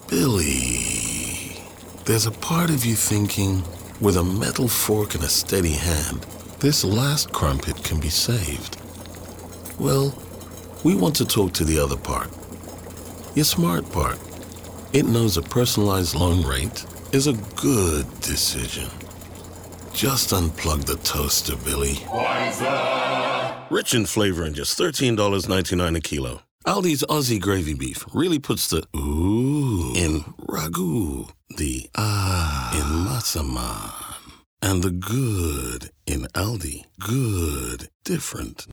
Billy, there's a part of you thinking, with a metal fork and a steady hand, this last crumpet can be saved. Well, we want to talk to the other part. Your smart part. It knows a personalized loan rate is a good decision. Just unplug the toaster, Billy. Rich in flavor and just $13.99 a kilo. Aldi's Aussie gravy beef really puts the ooh in ragu, the in massaman, and the good in Aldi. Good, different.